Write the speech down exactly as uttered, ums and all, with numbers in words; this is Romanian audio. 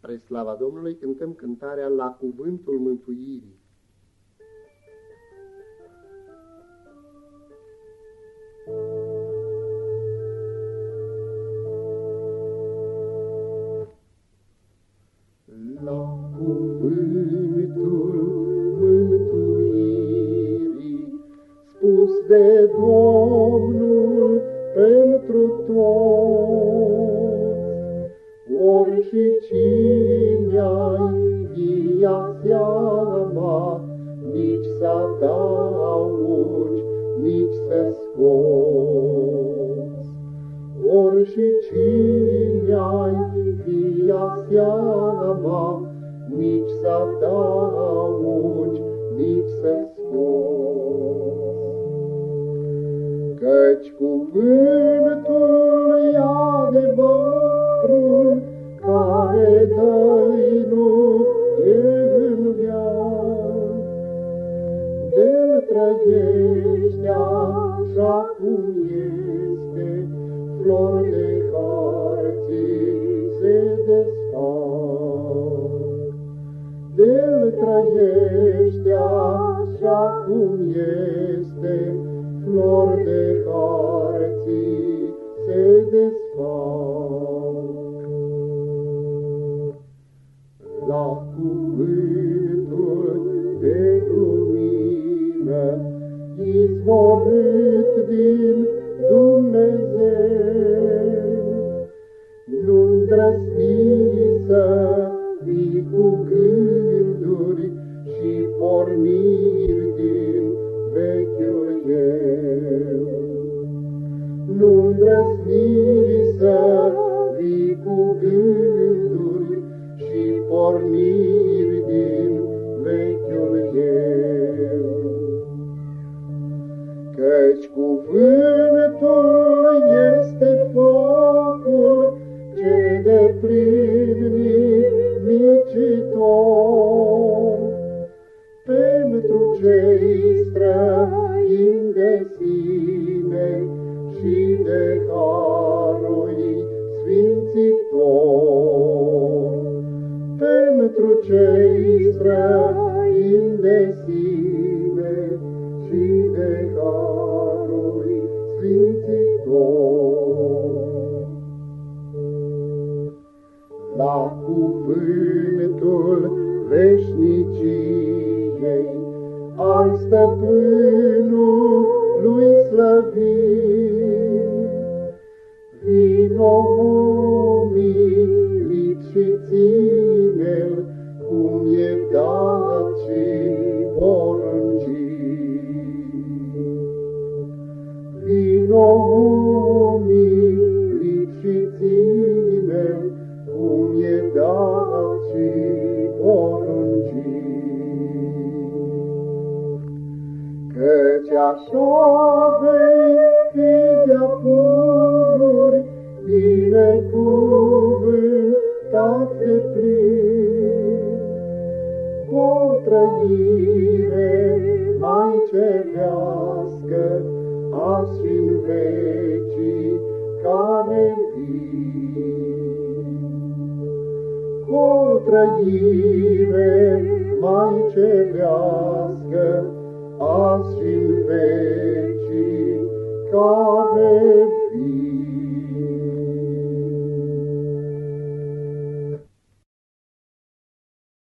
Spre slava Domnului cântăm cântarea La Cuvântul Mântuirii. La cuvântul mântuirii, spus de Domnul pentru toți, ori și cine-ai ia seama, nici să adaugi, nici să scoți. Ori și cine-ai ia seama, nici să adaugi, nici să scoți. Căci cuvântul e adevărul, care dă-i nu e în viață. De-l trăiește așa cum este, flor de harții se desfac. De-l trăiește așa cum este, flor de harții se desfac. La cuvântul de lumină, izvorât din Dumnezeu, nu îndrăzni să vii cu gânduri și porniri din vechiul eu. Nu îndrăzni să vii cu gânduri și porniri din vechiul eu. Căci cuvântul este focul ce deplin nimicitor, pentru cei străini de sine și de harul sfințitor. Pentru cei străini de sine și de harul sfințitor. La cuvântul veșniciei al Stăpânului slăvit, vino umilit și ține-l cum e dat și poruncit. Vino umilit și ține-l cum e dat și poruncit. Căci așa vei fi de-a pururi, binecuvântat de plin, cu o trăire mai cerească, azi și-n vecii care vin. Cu o trăire mai cerească, azi și-n vecii care vin.